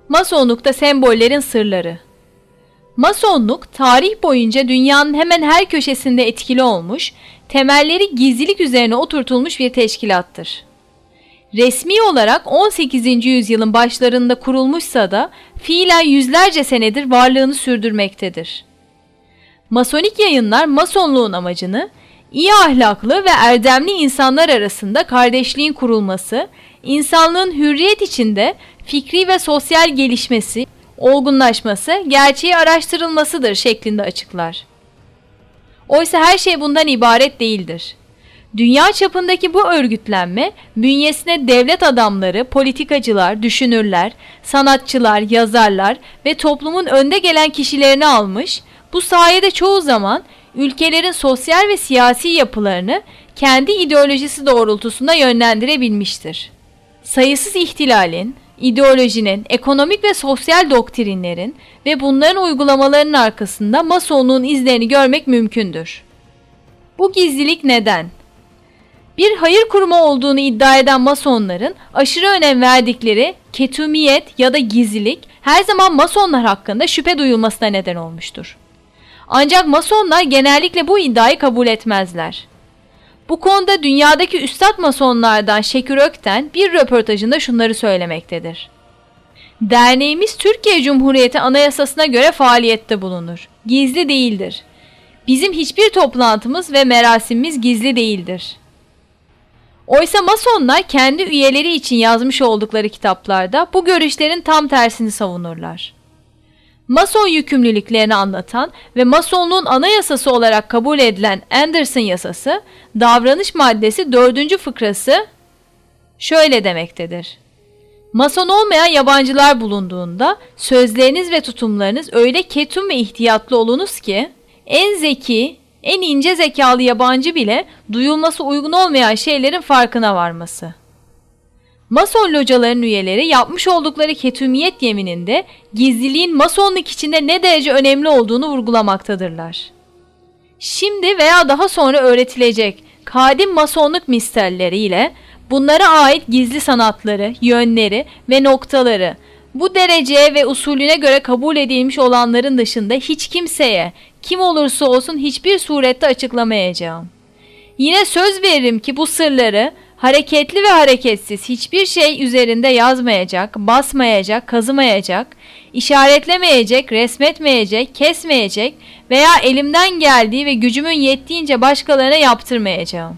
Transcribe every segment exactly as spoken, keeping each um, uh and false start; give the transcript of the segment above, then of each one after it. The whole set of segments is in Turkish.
Masonlukta sembollerin sırları. Masonluk, tarih boyunca dünyanın hemen her köşesinde etkili olmuş, temelleri gizlilik üzerine oturtulmuş bir teşkilattır. Resmi olarak on sekizinci yüzyılın başlarında kurulmuşsa da fiilen yüzlerce senedir varlığını sürdürmektedir. Masonik yayınlar Masonluğun amacını, iyi ahlaklı ve erdemli insanlar arasında kardeşliğin kurulması, insanlığın hürriyet içinde fikri ve sosyal gelişmesi, olgunlaşması, gerçeği araştırılmasıdır şeklinde açıklar. Oysa her şey bundan ibaret değildir. Dünya çapındaki bu örgütlenme, bünyesine devlet adamları, politikacılar, düşünürler, sanatçılar, yazarlar ve toplumun önde gelen kişilerini almış, bu sayede çoğu zaman ülkelerin sosyal ve siyasi yapılarını kendi ideolojisi doğrultusunda yönlendirebilmiştir. Sayısız ihtilalin, ideolojinin, ekonomik ve sosyal doktrinlerin ve bunların uygulamalarının arkasında Masonluğun izlerini görmek mümkündür. Bu gizlilik neden? Bir hayır kurumu olduğunu iddia eden Masonların aşırı önem verdikleri ketumiyet ya da gizlilik her zaman Masonlar hakkında şüphe duyulmasına neden olmuştur. Ancak Masonlar genellikle bu iddiayı kabul etmezler. Bu konuda dünyadaki üstad Masonlardan Şekür Ökten bir röportajında şunları söylemektedir. Derneğimiz Türkiye Cumhuriyeti Anayasası'na göre faaliyette bulunur. Gizli değildir. Bizim hiçbir toplantımız ve merasimimiz gizli değildir. Oysa Masonlar kendi üyeleri için yazmış oldukları kitaplarda bu görüşlerin tam tersini savunurlar. Mason yükümlülüklerini anlatan ve Masonluğun anayasası olarak kabul edilen Anderson yasası, davranış maddesi dördüncü fıkrası şöyle demektedir. Mason olmayan yabancılar bulunduğunda sözleriniz ve tutumlarınız öyle ketum ve ihtiyatlı olunuz ki en zeki, en ince zekalı yabancı bile duyulması uygun olmayan şeylerin farkına varması. Mason locaların üyeleri yapmış oldukları ketumiyet yemininde gizliliğin Masonluk içinde ne derece önemli olduğunu vurgulamaktadırlar. Şimdi veya daha sonra öğretilecek kadim Masonluk misterleriyle bunlara ait gizli sanatları, yönleri ve noktaları bu dereceye ve usulüne göre kabul edilmiş olanların dışında hiç kimseye, kim olursa olsun hiçbir surette açıklamayacağım. Yine söz veririm ki bu sırları hareketli ve hareketsiz hiçbir şey üzerinde yazmayacak, basmayacak, kazımayacak, işaretlemeyecek, resmetmeyecek, kesmeyecek veya elimden geldiği ve gücümün yettiğince başkalarına yaptırmayacağım.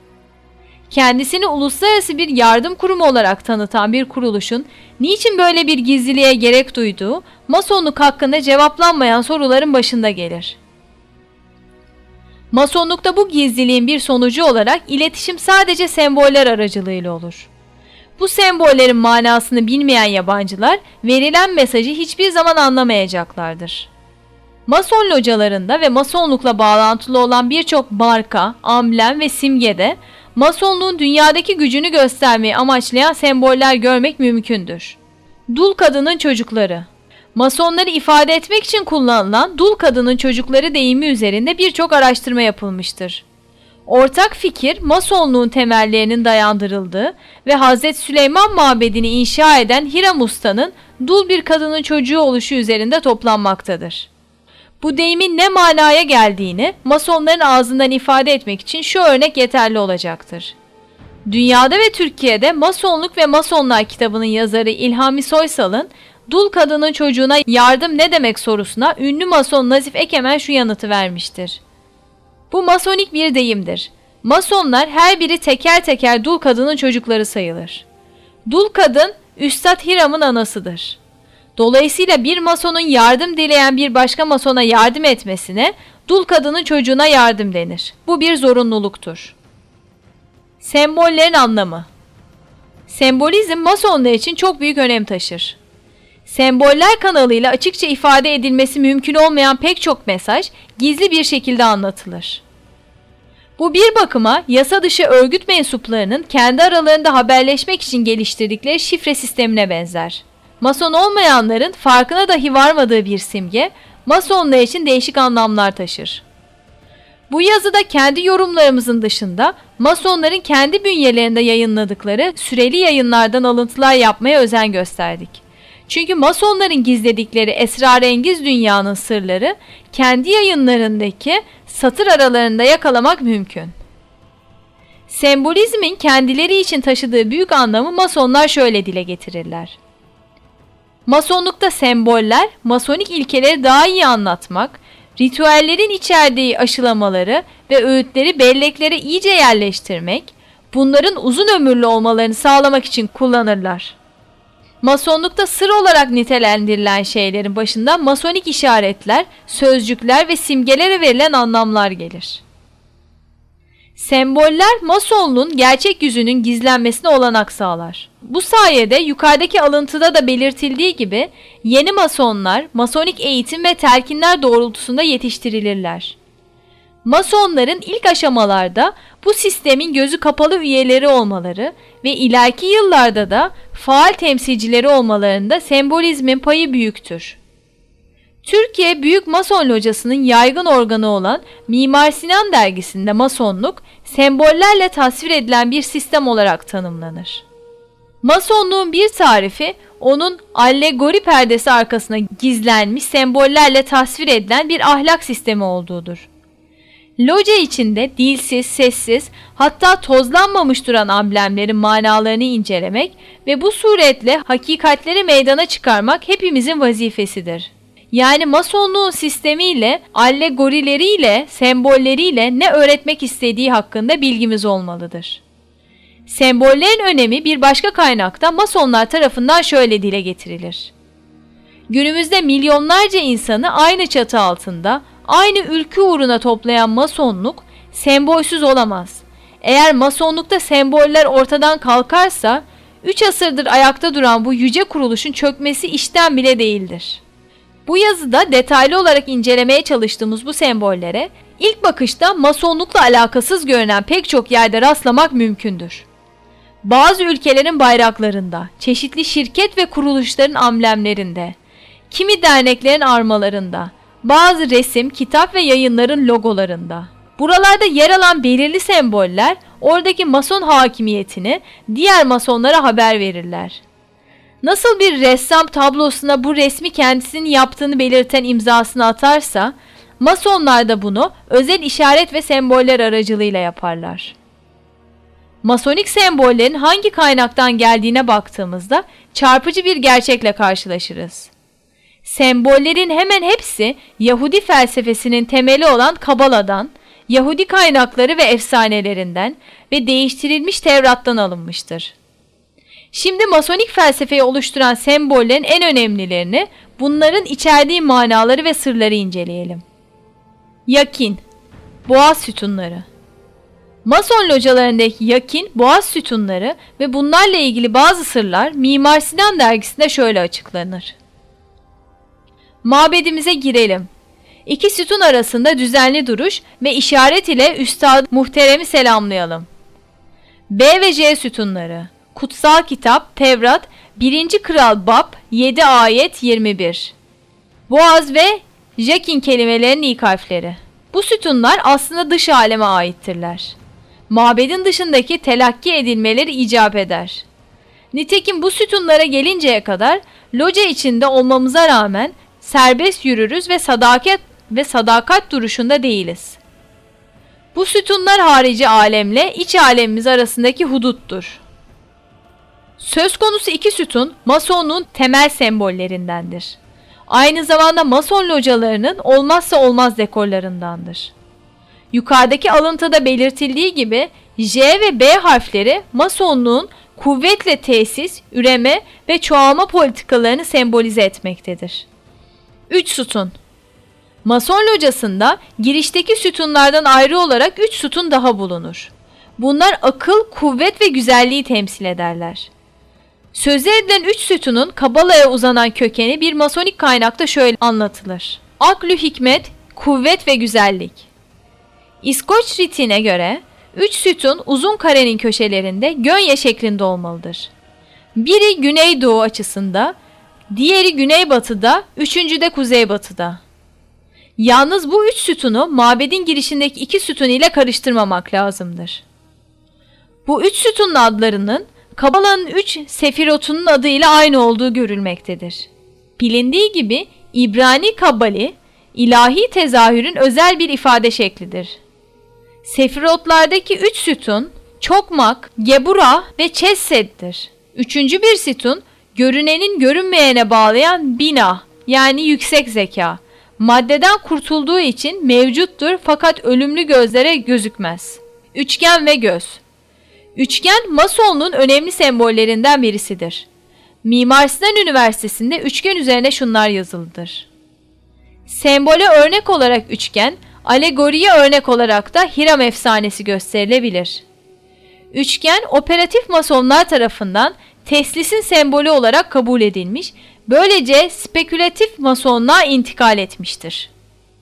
Kendisini uluslararası bir yardım kurumu olarak tanıtan bir kuruluşun niçin böyle bir gizliliğe gerek duyduğu, Masonluk hakkında cevaplanmayan soruların başında gelir. Masonlukta bu gizliliğin bir sonucu olarak iletişim sadece semboller aracılığıyla olur. Bu sembollerin manasını bilmeyen yabancılar verilen mesajı hiçbir zaman anlamayacaklardır. Mason localarında ve Masonlukla bağlantılı olan birçok marka, amblem ve simgede Masonluğun dünyadaki gücünü göstermeyi amaçlayan semboller görmek mümkündür. Dul kadının çocukları. Masonları ifade etmek için kullanılan dul kadının çocukları deyimi üzerinde birçok araştırma yapılmıştır. Ortak fikir, Masonluğun temellerinin dayandırıldığı ve Hazreti Süleyman Mabedi'ni inşa eden Hiram Usta'nın dul bir kadının çocuğu oluşu üzerinde toplanmaktadır. Bu deyimin ne manaya geldiğini Masonların ağzından ifade etmek için şu örnek yeterli olacaktır. Dünyada ve Türkiye'de Masonluk ve Masonlar kitabının yazarı İlhami Soysal'ın dul kadının çocuğuna yardım ne demek sorusuna ünlü Mason Nazif Ekemen şu yanıtı vermiştir. Bu Masonik bir deyimdir. Masonlar her biri teker teker dul kadının çocukları sayılır. Dul kadın Üstad Hiram'ın anasıdır. Dolayısıyla bir Masonun yardım dileyen bir başka Masona yardım etmesine dul kadının çocuğuna yardım denir. Bu bir zorunluluktur. Sembollerin anlamı. Sembolizm Masonlar için çok büyük önem taşır. Semboller kanalıyla açıkça ifade edilmesi mümkün olmayan pek çok mesaj gizli bir şekilde anlatılır. Bu bir bakıma yasa dışı örgüt mensuplarının kendi aralarında haberleşmek için geliştirdikleri şifre sistemine benzer. Mason olmayanların farkına dahi varmadığı bir simge, Masonlar için değişik anlamlar taşır. Bu yazıda kendi yorumlarımızın dışında Masonların kendi bünyelerinde yayınladıkları süreli yayınlardan alıntılar yapmaya özen gösterdik. Çünkü Masonların gizledikleri esrarengiz dünyanın sırları kendi yayınlarındaki satır aralarında yakalamak mümkün. Sembolizmin kendileri için taşıdığı büyük anlamı Masonlar şöyle dile getirirler. Masonlukta semboller, masonik ilkeleri daha iyi anlatmak, ritüellerin içerdiği aşılamaları ve öğütleri belleklere iyice yerleştirmek, bunların uzun ömürlü olmalarını sağlamak için kullanırlar. Masonlukta sır olarak nitelendirilen şeylerin başında masonik işaretler, sözcükler ve simgelere verilen anlamlar gelir. Semboller masonluğun gerçek yüzünün gizlenmesine olanak sağlar. Bu sayede yukarıdaki alıntıda da belirtildiği gibi yeni masonlar masonik eğitim ve telkinler doğrultusunda yetiştirilirler. Masonların ilk aşamalarda bu sistemin gözü kapalı üyeleri olmaları ve ileriki yıllarda da faal temsilcileri olmalarında sembolizmin payı büyüktür. Türkiye Büyük Mason Locası'nın yaygın organı olan Mimar Sinan dergisinde masonluk, sembollerle tasvir edilen bir sistem olarak tanımlanır. Masonluğun bir tarifi, onun allegori perdesi arkasına gizlenmiş sembollerle tasvir edilen bir ahlak sistemi olduğudur. Loca içinde dilsiz, sessiz, hatta tozlanmamış duran amblemlerin manalarını incelemek ve bu suretle hakikatleri meydana çıkarmak hepimizin vazifesidir. Yani masonluğun sistemiyle, allegorileriyle, sembolleriyle ne öğretmek istediği hakkında bilgimiz olmalıdır. Sembollerin önemi bir başka kaynakta masonlar tarafından şöyle dile getirilir. Günümüzde milyonlarca insanı aynı çatı altında, aynı ülke uğruna toplayan masonluk sembolsüz olamaz. Eğer masonlukta semboller ortadan kalkarsa, üç asırdır ayakta duran bu yüce kuruluşun çökmesi işten bile değildir. Bu yazıda detaylı olarak incelemeye çalıştığımız bu sembollere ilk bakışta masonlukla alakasız görünen pek çok yerde rastlamak mümkündür. Bazı ülkelerin bayraklarında, çeşitli şirket ve kuruluşların amblemlerinde, kimi derneklerin armalarında, bazı resim, kitap ve yayınların logolarında. Buralarda yer alan belirli semboller oradaki mason hakimiyetini diğer masonlara haber verirler. Nasıl bir ressam tablosuna bu resmi kendisinin yaptığını belirten imzasını atarsa, masonlar da bunu özel işaret ve semboller aracılığıyla yaparlar. Masonik sembollerin hangi kaynaktan geldiğine baktığımızda çarpıcı bir gerçekle karşılaşırız. Sembollerin hemen hepsi Yahudi felsefesinin temeli olan Kabala'dan, Yahudi kaynakları ve efsanelerinden ve değiştirilmiş Tevrat'tan alınmıştır. Şimdi masonik felsefeyi oluşturan sembollerin en önemlilerini, bunların içerdiği manaları ve sırları inceleyelim. Yakin, boğaz sütunları. Mason localarındaki yakin, boğaz sütunları ve bunlarla ilgili bazı sırlar Mimar Sinan dergisinde şöyle açıklanır. Mabedimize girelim. İki sütun arasında düzenli duruş ve işaret ile Üstad Muhterem'i selamlayalım. B ve J sütunları. Kutsal Kitap, Tevrat, birinci Kral Bab, yedi ayet yirmi bir. Boğaz ve Jakin kelimelerinin ilk harfleri. Bu sütunlar aslında dış aleme aittirler. Mabedin dışındaki telakki edilmeleri icap eder. Nitekim bu sütunlara gelinceye kadar loca içinde olmamıza rağmen serbest yürürüz ve sadakat ve sadakat duruşunda değiliz. Bu sütunlar harici alemle iç alemimiz arasındaki huduttur. Söz konusu iki sütun masonluğun temel sembollerindendir. Aynı zamanda mason localarının olmazsa olmaz dekorlarındandır. Yukarıdaki alıntıda belirtildiği gibi J ve B harfleri masonluğun kuvvetle tesis, üreme ve çoğalma politikalarını sembolize etmektedir. üç sütun. Mason locasında girişteki sütunlardan ayrı olarak üç sütun daha bulunur. Bunlar akıl, kuvvet ve güzelliği temsil ederler. Sözü edilen üç sütunun Kabala'ya uzanan kökeni bir masonik kaynakta şöyle anlatılır. Aklü hikmet, kuvvet ve güzellik. İskoç ritine göre üç sütun uzun karenin köşelerinde gönye şeklinde olmalıdır. Biri güneydoğu açısında, diğeri güneybatıda, üçüncü de kuzeybatıda. Yalnız bu üç sütunu mabedin girişindeki iki sütun ile karıştırmamak lazımdır. Bu üç sütunun adlarının Kabala'nın üç sefirotunun adıyla aynı olduğu görülmektedir. Bilindiği gibi İbrani Kabali, ilahi tezahürün özel bir ifade şeklidir. Sefirotlardaki üç sütun, Çokmak, Gebura ve Chessed'dir. Üçüncü bir sütun, görünenin görünmeyene bağlayan Bina, yani yüksek zeka. Maddeden kurtulduğu için mevcuttur fakat ölümlü gözlere gözükmez. Üçgen ve göz. Üçgen, Masonluğun önemli sembollerinden birisidir. Mimar Sinan Üniversitesi'nde üçgen üzerine şunlar yazılıdır. Sembole örnek olarak üçgen, alegoriye örnek olarak da Hiram efsanesi gösterilebilir. Üçgen, operatif masonlar tarafından teslisin sembolü olarak kabul edilmiş, böylece spekülatif masonluğa intikal etmiştir.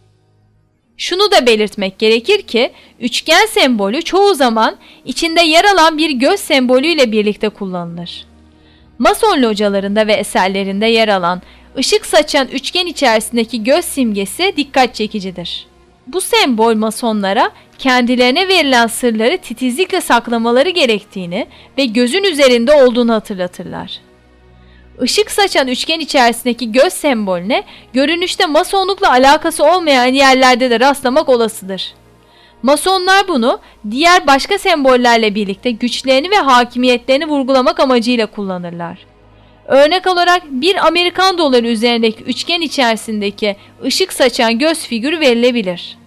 Şunu da belirtmek gerekir ki, üçgen sembolü çoğu zaman içinde yer alan bir göz sembolüyle birlikte kullanılır. Mason localarında ve eserlerinde yer alan ışık saçan üçgen içerisindeki göz simgesi dikkat çekicidir. Bu sembol masonlara kendilerine verilen sırları titizlikle saklamaları gerektiğini ve gözün üzerinde olduğunu hatırlatırlar. Işık saçan üçgen içerisindeki göz sembolüne görünüşte masonlukla alakası olmayan yerlerde de rastlamak olasıdır. Masonlar bunu diğer başka sembollerle birlikte güçlerini ve hakimiyetlerini vurgulamak amacıyla kullanırlar. Örnek olarak bir Amerikan doları üzerindeki üçgen içerisindeki ışık saçan göz figürü verilebilir.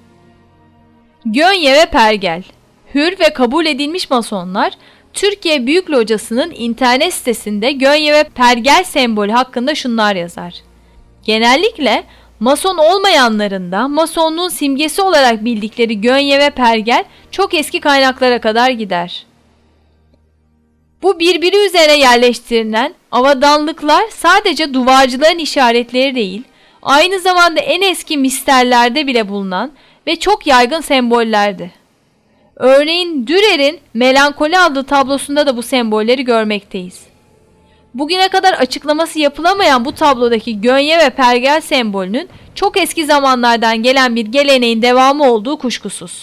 Gönye ve Pergel. Hür ve kabul edilmiş masonlar, Türkiye Büyük Locası'nın internet sitesinde Gönye ve Pergel sembolü hakkında şunlar yazar. Genellikle mason olmayanların da masonluğun simgesi olarak bildikleri Gönye ve Pergel çok eski kaynaklara kadar gider. Bu birbiri üzerine yerleştirilen avadanlıklar sadece duvarcıların işaretleri değil, aynı zamanda en eski misterlerde bile bulunan ve çok yaygın sembollerdi. Örneğin Dürer'in Melankoli adlı tablosunda da bu sembolleri görmekteyiz. Bugüne kadar açıklaması yapılamayan bu tablodaki Gönye ve Pergel sembolünün çok eski zamanlardan gelen bir geleneğin devamı olduğu kuşkusuz.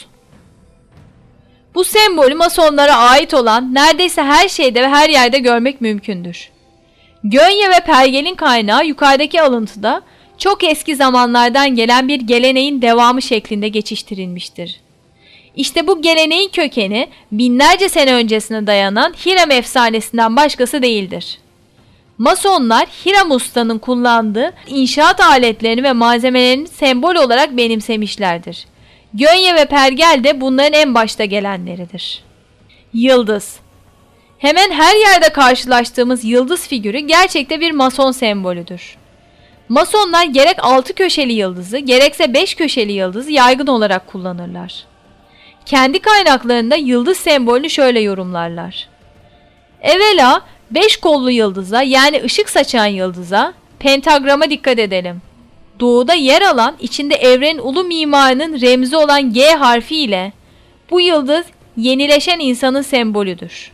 Bu sembolü masonlara ait olan neredeyse her şeyde ve her yerde görmek mümkündür. Gönye ve Pergel'in kaynağı yukarıdaki alıntıda çok eski zamanlardan gelen bir geleneğin devamı şeklinde geçiştirilmiştir. İşte bu geleneğin kökeni binlerce sene öncesine dayanan Hiram efsanesinden başkası değildir. Masonlar Hiram Usta'nın kullandığı inşaat aletlerini ve malzemelerini sembol olarak benimsemişlerdir. Gönye ve Pergel de bunların en başta gelenleridir. Yıldız. Hemen her yerde karşılaştığımız yıldız figürü gerçekte bir mason sembolüdür. Masonlar gerek altı köşeli yıldızı gerekse beş köşeli yıldızı yaygın olarak kullanırlar. Kendi kaynaklarında yıldız sembolünü şöyle yorumlarlar. Evvela beş kollu yıldıza, yani ışık saçan yıldıza, pentagrama dikkat edelim. Doğuda yer alan, içinde evrenin ulu mimarının remzi olan G harfi ile bu yıldız yenileşen insanın sembolüdür.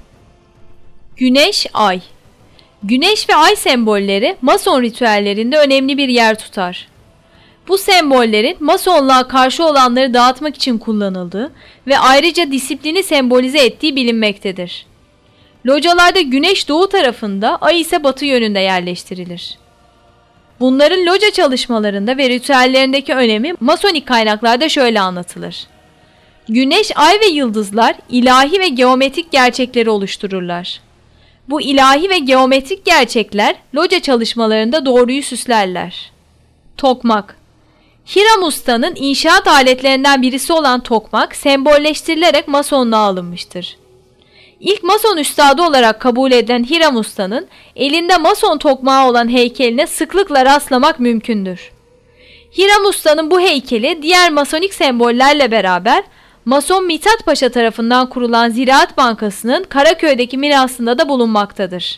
Güneş, ay. Güneş ve ay sembolleri mason ritüellerinde önemli bir yer tutar. Bu sembollerin masonluğa karşı olanları dağıtmak için kullanıldığı ve ayrıca disiplini sembolize ettiği bilinmektedir. Localarda güneş doğu tarafında, ay ise batı yönünde yerleştirilir. Bunların loca çalışmalarında ve ritüellerindeki önemi masonik kaynaklarda şöyle anlatılır. Güneş, ay ve yıldızlar ilahi ve geometrik gerçekleri oluştururlar. Bu ilahi ve geometrik gerçekler loca çalışmalarında doğruyu süslerler. Tokmak. Hiram Usta'nın inşaat aletlerinden birisi olan tokmak sembolleştirilerek masonluğa alınmıştır. İlk mason üstadı olarak kabul edilen Hiram Usta'nın elinde mason tokmağı olan heykeline sıklıkla rastlamak mümkündür. Hiram Usta'nın bu heykeli diğer masonik sembollerle beraber Mason Mithat Paşa tarafından kurulan Ziraat Bankası'nın Karaköy'deki mirasında da bulunmaktadır.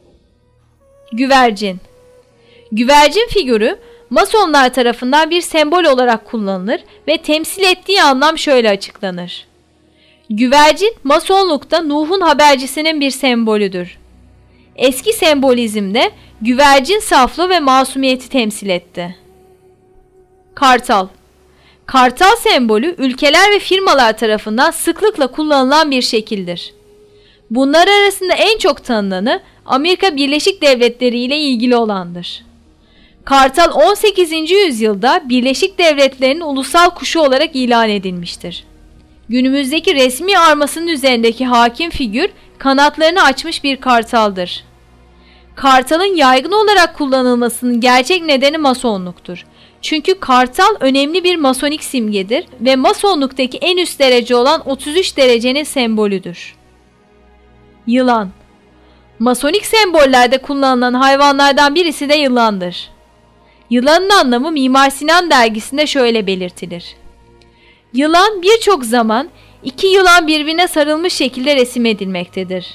Güvercin. Güvercin figürü masonlar tarafından bir sembol olarak kullanılır ve temsil ettiği anlam şöyle açıklanır. Güvercin, masonlukta Nuh'un habercisinin bir sembolüdür. Eski sembolizmde güvercin saflığı ve masumiyeti temsil etti. Kartal. Kartal sembolü ülkeler ve firmalar tarafından sıklıkla kullanılan bir şekildir. Bunlar arasında en çok tanınanı Amerika Birleşik Devletleri ile ilgili olandır. Kartal on sekizinci yüzyılda Birleşik Devletleri'nin ulusal kuşu olarak ilan edilmiştir. Günümüzdeki resmi armasının üzerindeki hakim figür kanatlarını açmış bir kartaldır. Kartalın yaygın olarak kullanılmasının gerçek nedeni masonluktur. Çünkü kartal önemli bir masonik simgedir ve masonluktaki en üst derece olan otuz üç derecenin sembolüdür. Yılan. Masonik sembollerde kullanılan hayvanlardan birisi de yılandır. Yılanın anlamı Mimar Sinan dergisinde şöyle belirtilir. Yılan birçok zaman iki yılan birbirine sarılmış şekilde resim edilmektedir.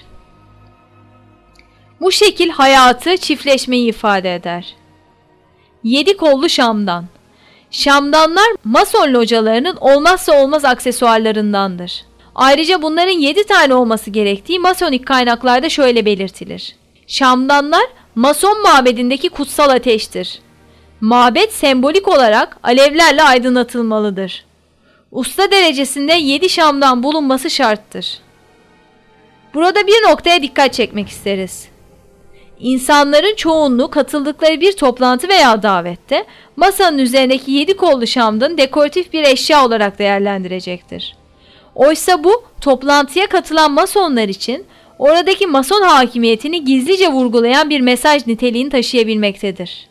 Bu şekil hayatı, çiftleşmeyi ifade eder. Yedi kollu şamdan. Şamdanlar mason localarının olmazsa olmaz aksesuarlarındandır. Ayrıca bunların yedi tane olması gerektiği masonik kaynaklarda şöyle belirtilir. Şamdanlar mason mabedindeki kutsal ateştir. Mabet sembolik olarak alevlerle aydınlatılmalıdır. Usta derecesinde yedi şamdan bulunması şarttır. Burada bir noktaya dikkat çekmek isteriz. İnsanların çoğunluğu katıldıkları bir toplantı veya davette masanın üzerindeki yedi kollu şamdanı dekoratif bir eşya olarak değerlendirecektir. Oysa bu toplantıya katılan masonlar için oradaki mason hakimiyetini gizlice vurgulayan bir mesaj niteliğini taşıyabilmektedir.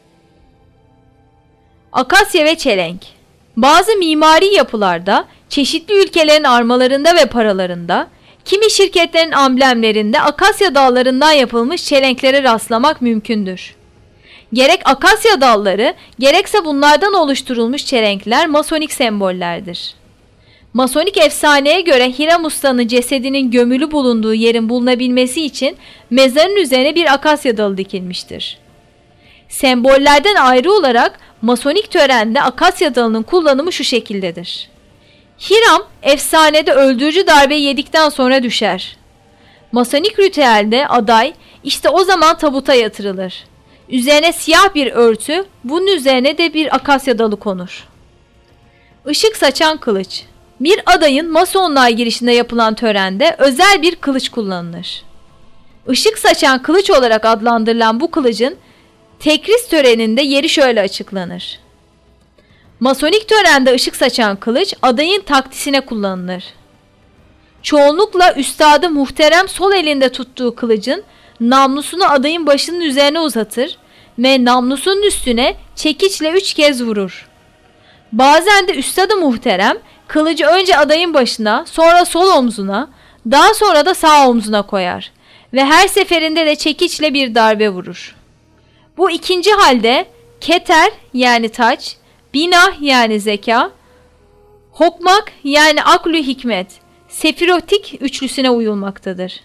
Akasya ve çelenk. Bazı mimari yapılarda, çeşitli ülkelerin armalarında ve paralarında, kimi şirketlerin amblemlerinde akasya dallarından yapılmış çelenklere rastlamak mümkündür. Gerek akasya dalları, gerekse bunlardan oluşturulmuş çelenkler masonik sembollerdir. Masonik efsaneye göre Hiram Usta'nın cesedinin gömülü bulunduğu yerin bulunabilmesi için mezarın üzerine bir akasya dalı dikilmiştir. Sembollerden ayrı olarak masonik törende akasya dalının kullanımı şu şekildedir. Hiram efsanede öldürücü darbe yedikten sonra düşer. Masonik ritüelde aday işte o zaman tabuta yatırılır. Üzerine siyah bir örtü, bunun üzerine de bir akasya dalı konur. Işık saçan kılıç. Bir adayın masonluğa girişinde yapılan törende özel bir kılıç kullanılır. Işık saçan kılıç olarak adlandırılan bu kılıcın tekris töreninde yeri şöyle açıklanır. Masonik törende ışık saçan kılıç adayın takdisine kullanılır. Çoğunlukla üstadı muhterem sol elinde tuttuğu kılıcın namlusunu adayın başının üzerine uzatır ve namlusunun üstüne çekiçle üç kez vurur. Bazen de üstadı muhterem kılıcı önce adayın başına, sonra sol omzuna, daha sonra da sağ omzuna koyar ve her seferinde de çekiçle bir darbe vurur. Bu ikinci halde keter yani taç, binah yani zeka, hokmak yani aklü hikmet, sefirotik üçlüsüne uyulmaktadır.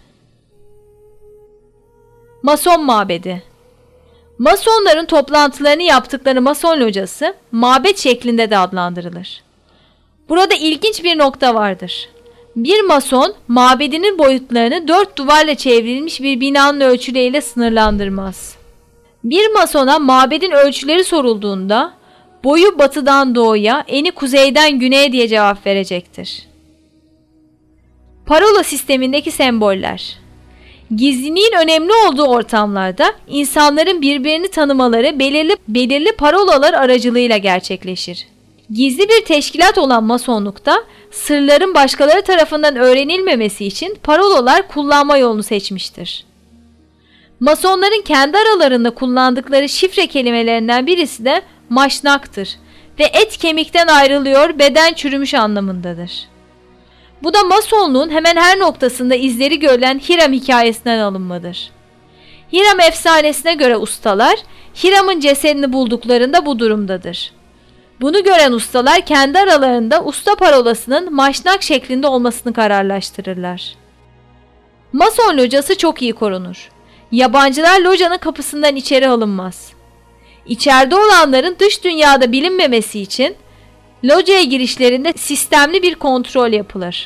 Mason mabedi. Masonların toplantılarını yaptıkları mason locası mabet şeklinde de adlandırılır. Burada ilginç bir nokta vardır. Bir mason mabedinin boyutlarını dört duvarla çevrilmiş bir binanın ölçüleriyle sınırlandırmaz. Bir masona mabedin ölçüleri sorulduğunda boyu batıdan doğuya, eni kuzeyden güneye diye cevap verecektir. Parola sistemindeki semboller. Gizliliğin önemli olduğu ortamlarda insanların birbirini tanımaları belirli belirli parolalar aracılığıyla gerçekleşir. Gizli bir teşkilat olan masonlukta sırların başkaları tarafından öğrenilmemesi için parolalar kullanma yolunu seçmiştir. Masonların kendi aralarında kullandıkları şifre kelimelerinden birisi de maşnaktır ve et kemikten ayrılıyor, beden çürümüş anlamındadır. Bu da masonluğun hemen her noktasında izleri görülen Hiram hikayesinden alınmadır. Hiram efsanesine göre ustalar Hiram'ın cesedini bulduklarında bu durumdadır. Bunu gören ustalar kendi aralarında usta parolasının maşnak şeklinde olmasını kararlaştırırlar. Mason locası çok iyi korunur. Yabancılar locanın kapısından içeri alınmaz. İçeride olanların dış dünyada bilinmemesi için locaya girişlerinde sistemli bir kontrol yapılır.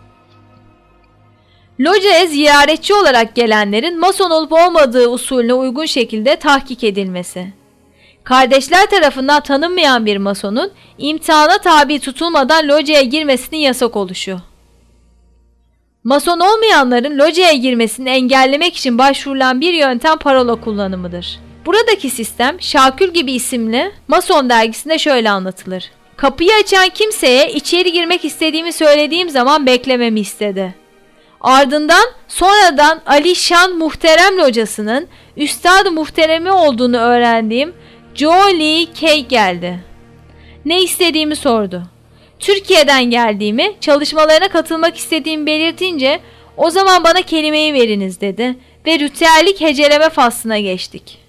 Locaya ziyaretçi olarak gelenlerin mason olup olmadığı usulüne uygun şekilde tahkik edilmesi. Kardeşler tarafından tanınmayan bir masonun imtihana tabi tutulmadan locaya girmesinin yasak oluşu. Mason olmayanların locaya girmesini engellemek için başvurulan bir yöntem parola kullanımıdır. Buradaki sistem Şakül gibi isimli Mason dergisinde şöyle anlatılır. Kapıyı açan kimseye içeri girmek istediğimi söylediğim zaman beklememi istedi. Ardından sonradan Ali Şan Muhterem Locası'nın Üstad-ı Muhteremi olduğunu öğrendiğim Joe Lee Kay geldi. Ne istediğimi sordu. Türkiye'den geldiğimi, çalışmalarına katılmak istediğimi belirtince o zaman bana kelimeyi veriniz dedi ve ritüellik heceleme faslına geçtik.